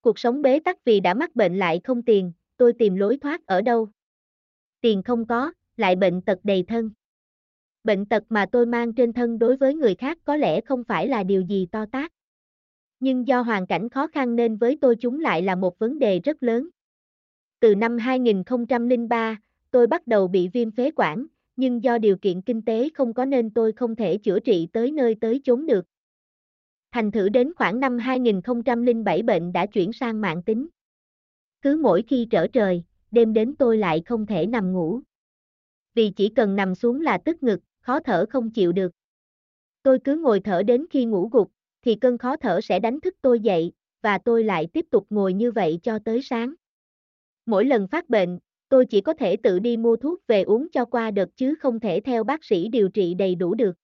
Cuộc sống bế tắc vì đã mắc bệnh lại không tiền, tôi tìm lối thoát ở đâu? Tiền không có, lại bệnh tật đầy thân. Bệnh tật mà tôi mang trên thân đối với người khác có lẽ không phải là điều gì to tát. Nhưng do hoàn cảnh khó khăn nên với tôi chúng lại là một vấn đề rất lớn. Từ năm 2003, tôi bắt đầu bị viêm phế quản, nhưng do điều kiện kinh tế không có nên tôi không thể chữa trị tới nơi tới chốn được. Thành thử đến khoảng năm 2007 bệnh đã chuyển sang mãn tính. Cứ mỗi khi trở trời, đêm đến tôi lại không thể nằm ngủ. Vì chỉ cần nằm xuống là tức ngực, khó thở không chịu được. Tôi cứ ngồi thở đến khi ngủ gục, thì cơn khó thở sẽ đánh thức tôi dậy, và tôi lại tiếp tục ngồi như vậy cho tới sáng. Mỗi lần phát bệnh, tôi chỉ có thể tự đi mua thuốc về uống cho qua đợt chứ không thể theo bác sĩ điều trị đầy đủ được.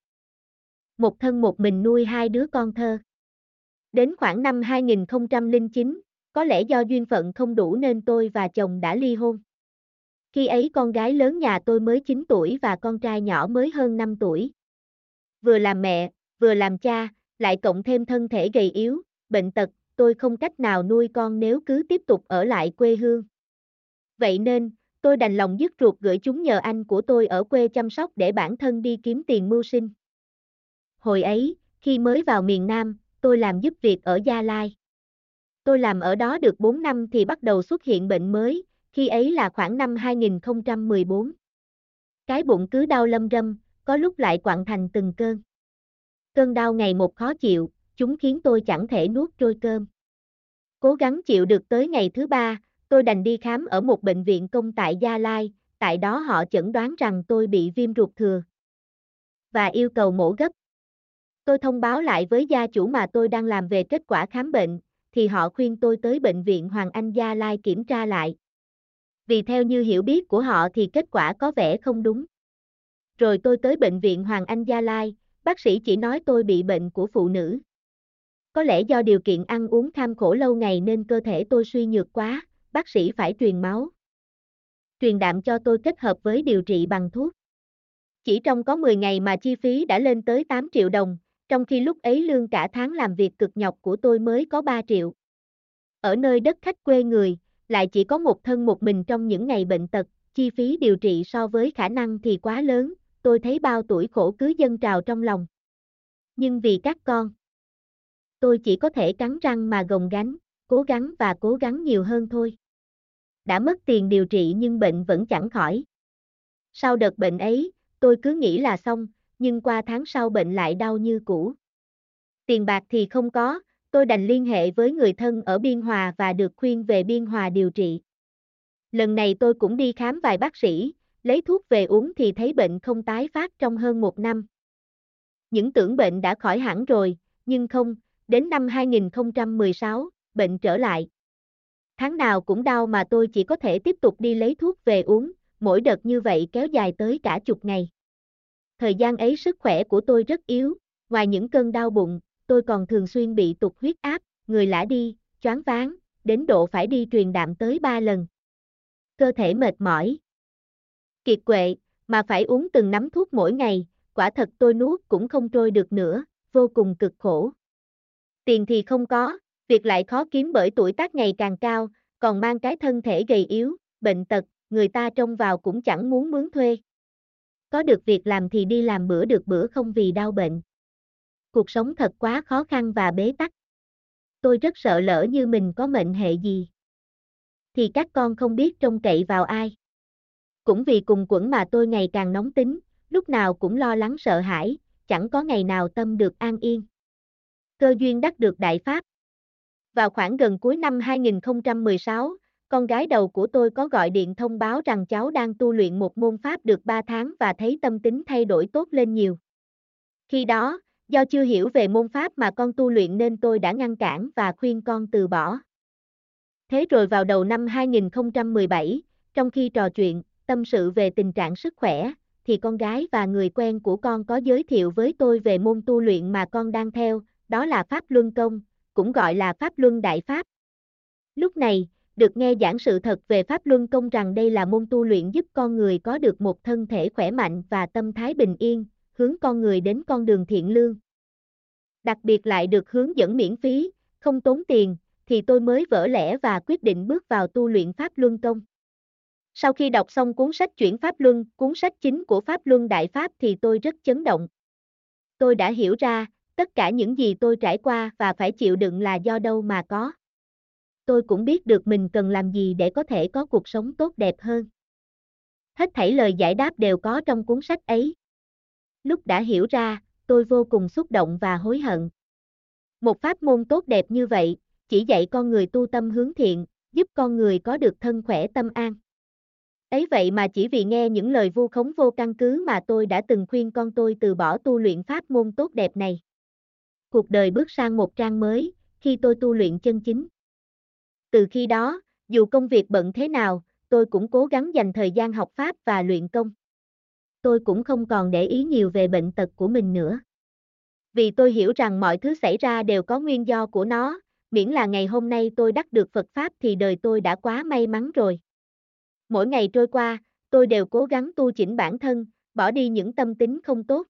Một thân một mình nuôi hai đứa con thơ. Đến khoảng năm 2009, có lẽ do duyên phận không đủ nên tôi và chồng đã ly hôn. Khi ấy con gái lớn nhà tôi mới 9 tuổi và con trai nhỏ mới hơn 5 tuổi. Vừa làm mẹ, vừa làm cha, lại cộng thêm thân thể gầy yếu, bệnh tật, tôi không cách nào nuôi con nếu cứ tiếp tục ở lại quê hương. Vậy nên, tôi đành lòng dứt ruột gửi chúng nhờ anh của tôi ở quê chăm sóc để bản thân đi kiếm tiền mưu sinh. Hồi ấy, khi mới vào miền Nam, tôi làm giúp việc ở Gia Lai. Tôi làm ở đó được 4 năm thì bắt đầu xuất hiện bệnh mới, khi ấy là khoảng năm 2014. Cái bụng cứ đau lâm râm, có lúc lại quặn thành từng cơn. Cơn đau ngày một khó chịu, chúng khiến tôi chẳng thể nuốt trôi cơm. Cố gắng chịu được tới ngày thứ 3, tôi đành đi khám ở một bệnh viện công tại Gia Lai, tại đó họ chẩn đoán rằng tôi bị viêm ruột thừa và yêu cầu mổ gấp. Tôi thông báo lại với gia chủ mà tôi đang làm về kết quả khám bệnh, thì họ khuyên tôi tới bệnh viện Hoàng Anh Gia Lai kiểm tra lại. Vì theo như hiểu biết của họ thì kết quả có vẻ không đúng. Rồi tôi tới bệnh viện Hoàng Anh Gia Lai, bác sĩ chỉ nói tôi bị bệnh của phụ nữ. Có lẽ do điều kiện ăn uống kham khổ lâu ngày nên cơ thể tôi suy nhược quá, bác sĩ phải truyền máu. Truyền đạm cho tôi kết hợp với điều trị bằng thuốc. Chỉ trong có 10 ngày mà chi phí đã lên tới 8 triệu đồng, trong khi lúc ấy lương cả tháng làm việc cực nhọc của tôi mới có 3 triệu. Ở nơi đất khách quê người, lại chỉ có một thân một mình trong những ngày bệnh tật, chi phí điều trị so với khả năng thì quá lớn, tôi thấy bao tuổi khổ cứ dâng trào trong lòng. Nhưng vì các con, tôi chỉ có thể cắn răng mà gồng gánh, cố gắng và cố gắng nhiều hơn thôi. Đã mất tiền điều trị nhưng bệnh vẫn chẳng khỏi. Sau đợt bệnh ấy, tôi cứ nghĩ là xong, nhưng qua tháng sau bệnh lại đau như cũ. Tiền bạc thì không có, tôi đành liên hệ với người thân ở Biên Hòa và được khuyên về Biên Hòa điều trị. Lần này tôi cũng đi khám vài bác sĩ, lấy thuốc về uống thì thấy bệnh không tái phát trong hơn 1 năm. Những tưởng bệnh đã khỏi hẳn rồi, nhưng không, đến năm 2016, bệnh trở lại. Tháng nào cũng đau mà tôi chỉ có thể tiếp tục đi lấy thuốc về uống, mỗi đợt như vậy kéo dài tới cả chục ngày. Thời gian ấy sức khỏe của tôi rất yếu, ngoài những cơn đau bụng, tôi còn thường xuyên bị tụt huyết áp, người lả đi, choáng váng, đến độ phải đi truyền đạm tới 3 lần. Cơ thể mệt mỏi, kiệt quệ, mà phải uống từng nắm thuốc mỗi ngày, quả thật tôi nuốt cũng không trôi được nữa, vô cùng cực khổ. Tiền thì không có, việc lại khó kiếm bởi tuổi tác ngày càng cao, còn mang cái thân thể gầy yếu, bệnh tật, người ta trông vào cũng chẳng muốn mướn thuê. Có được việc làm thì đi làm bữa được bữa không vì đau bệnh. Cuộc sống thật quá khó khăn và bế tắc. Tôi rất sợ lỡ như mình có mệnh hệ gì, thì các con không biết trông cậy vào ai. Cũng vì cùng quẫn mà tôi ngày càng nóng tính, lúc nào cũng lo lắng sợ hãi, chẳng có ngày nào tâm được an yên. Cơ duyên đắc được đại pháp. Vào khoảng gần cuối năm 2016, con gái đầu của tôi có gọi điện thông báo rằng cháu đang tu luyện một môn pháp được 3 tháng và thấy tâm tính thay đổi tốt lên nhiều. Khi đó, do chưa hiểu về môn pháp mà con tu luyện nên tôi đã ngăn cản và khuyên con từ bỏ. Thế rồi vào đầu năm 2017, trong khi trò chuyện, tâm sự về tình trạng sức khỏe, thì con gái và người quen của con có giới thiệu với tôi về môn tu luyện mà con đang theo, đó là Pháp Luân Công, cũng gọi là Pháp Luân Đại Pháp. Lúc này, được nghe giảng sự thật về Pháp Luân Công rằng đây là môn tu luyện giúp con người có được một thân thể khỏe mạnh và tâm thái bình yên, hướng con người đến con đường thiện lương. Đặc biệt lại được hướng dẫn miễn phí, không tốn tiền, thì tôi mới vỡ lẽ và quyết định bước vào tu luyện Pháp Luân Công. Sau khi đọc xong cuốn sách Chuyển Pháp Luân, cuốn sách chính của Pháp Luân Đại Pháp thì tôi rất chấn động. Tôi đã hiểu ra, tất cả những gì tôi trải qua và phải chịu đựng là do đâu mà có. Tôi cũng biết được mình cần làm gì để có thể có cuộc sống tốt đẹp hơn. Hết thảy lời giải đáp đều có trong cuốn sách ấy. Lúc đã hiểu ra, tôi vô cùng xúc động và hối hận. Một pháp môn tốt đẹp như vậy, chỉ dạy con người tu tâm hướng thiện, giúp con người có được thân khỏe tâm an. Ấy vậy mà chỉ vì nghe những lời vu khống vô căn cứ mà tôi đã từng khuyên con tôi từ bỏ tu luyện pháp môn tốt đẹp này. Cuộc đời bước sang một trang mới, khi tôi tu luyện chân chính. Từ khi đó, dù công việc bận thế nào, tôi cũng cố gắng dành thời gian học pháp và luyện công. Tôi cũng không còn để ý nhiều về bệnh tật của mình nữa. Vì tôi hiểu rằng mọi thứ xảy ra đều có nguyên do của nó, miễn là ngày hôm nay tôi đắc được Phật Pháp thì đời tôi đã quá may mắn rồi. Mỗi ngày trôi qua, tôi đều cố gắng tu chỉnh bản thân, bỏ đi những tâm tính không tốt.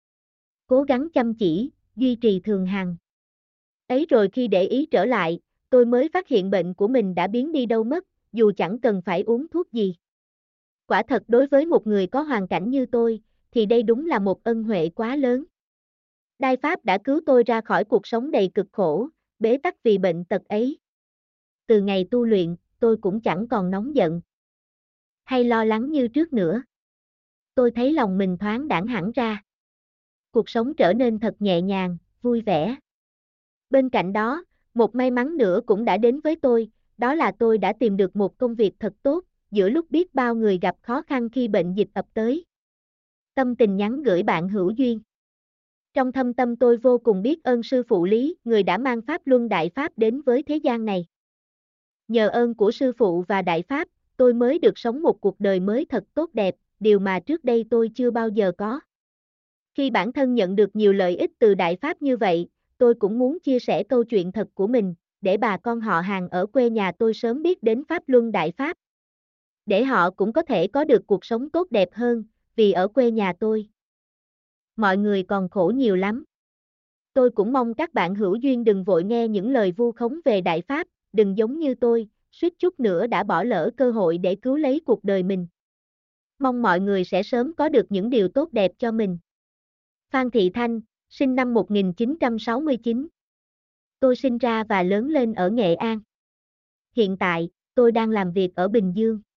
Cố gắng chăm chỉ, duy trì thường hằng. Ấy rồi khi để ý trở lại, tôi mới phát hiện bệnh của mình đã biến đi đâu mất, dù chẳng cần phải uống thuốc gì. Quả thật đối với một người có hoàn cảnh như tôi, thì đây đúng là một ân huệ quá lớn. Đai Pháp đã cứu tôi ra khỏi cuộc sống đầy cực khổ, bế tắc vì bệnh tật ấy. Từ ngày tu luyện, tôi cũng chẳng còn nóng giận hay lo lắng như trước nữa. Tôi thấy lòng mình thoáng đãng hẳn ra. Cuộc sống trở nên thật nhẹ nhàng, vui vẻ. Bên cạnh đó, một may mắn nữa cũng đã đến với tôi, đó là tôi đã tìm được một công việc thật tốt, giữa lúc biết bao người gặp khó khăn khi bệnh dịch ập tới. Tâm tình nhắn gửi bạn hữu duyên. Trong thâm tâm tôi vô cùng biết ơn sư phụ Lý, người đã mang Pháp Luân Đại Pháp đến với thế gian này. Nhờ ơn của sư phụ và Đại Pháp, tôi mới được sống một cuộc đời mới thật tốt đẹp, điều mà trước đây tôi chưa bao giờ có. Khi bản thân nhận được nhiều lợi ích từ Đại Pháp như vậy, tôi cũng muốn chia sẻ câu chuyện thật của mình, để bà con họ hàng ở quê nhà tôi sớm biết đến Pháp Luân Đại Pháp. Để họ cũng có thể có được cuộc sống tốt đẹp hơn, vì ở quê nhà tôi, mọi người còn khổ nhiều lắm. Tôi cũng mong các bạn hữu duyên đừng vội nghe những lời vu khống về Đại Pháp, đừng giống như tôi, suýt chút nữa đã bỏ lỡ cơ hội để cứu lấy cuộc đời mình. Mong mọi người sẽ sớm có được những điều tốt đẹp cho mình. Phan Thị Thanh, sinh năm 1969. Tôi sinh ra và lớn lên ở Nghệ An. Hiện tại, tôi đang làm việc ở Bình Dương.